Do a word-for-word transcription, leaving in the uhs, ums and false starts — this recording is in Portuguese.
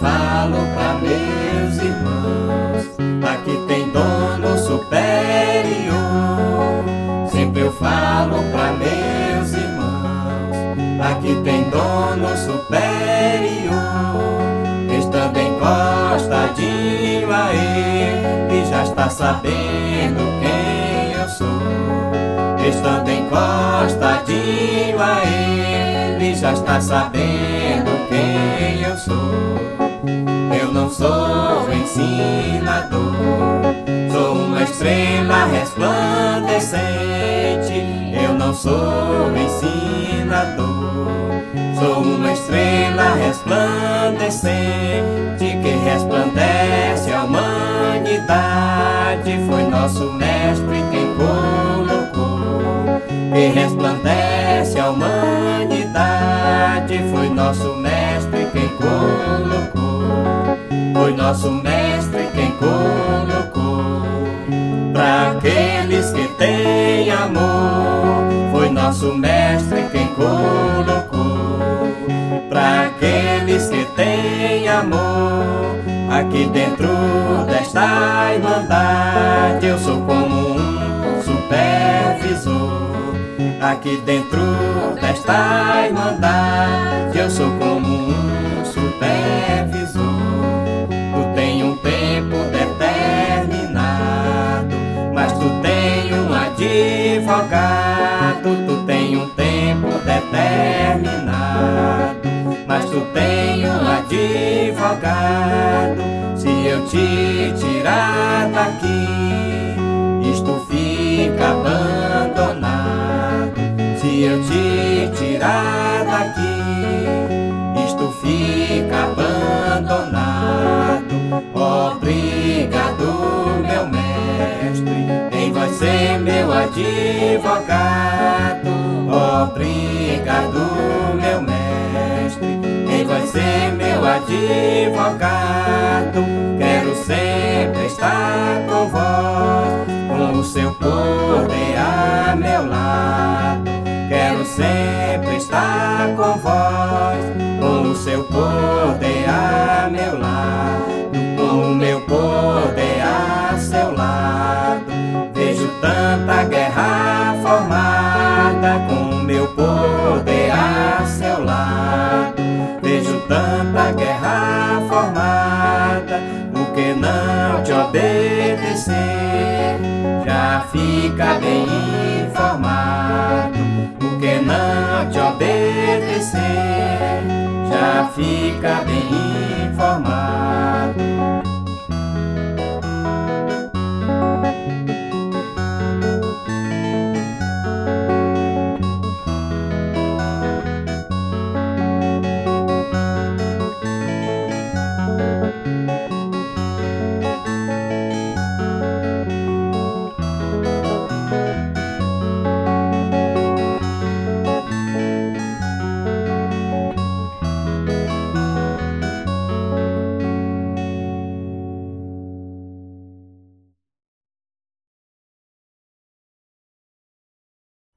falo pra meus irmãos, aqui tem dono superior. Sempre eu falo pra meus irmãos, aqui tem dono superior. Estando encostadinho a ele, já está sabendo quem eu sou. Estando encostadinho a ele, já está sabendo quem eu sou. Eu não sou ensinador, sou uma estrela resplandecente. Eu não sou ensinador, sou uma estrela resplandecente que resplandece a humanidade. Foi nosso mestre quem colocou, que resplandece a humanidade. Foi nosso mestre quem colocou, foi nosso mestre quem colocou. Para aqueles que têm amor, foi nosso mestre quem colocou. Para aqueles que têm amor, aqui dentro desta irmandade eu sou como um supervisor. Aqui dentro desta irmandade eu sou como um supervisor. Tu tem um tempo determinado, mas tu tem um advogado. Tu tem um tempo determinado, mas tu tem um advogado. Se eu te tirar daqui, isto fica abandonado. Se eu te tirar daqui, isto fica abandonado. Obrigado, meu mestre, em você meu advogado. Obrigado, meu mestre, em você meu advogado. Quero sempre estar com vós, com o seu poder a meu lado. Quero sempre estar com vós, com o seu poder a meu lado. Com o meu poder a seu lado, vejo tanta guerra formada. Com o meu poder a seu lado, vejo tanta guerra formada. O que não te obedecer já fica bem informado. O que não te obedecer já fica bem informado.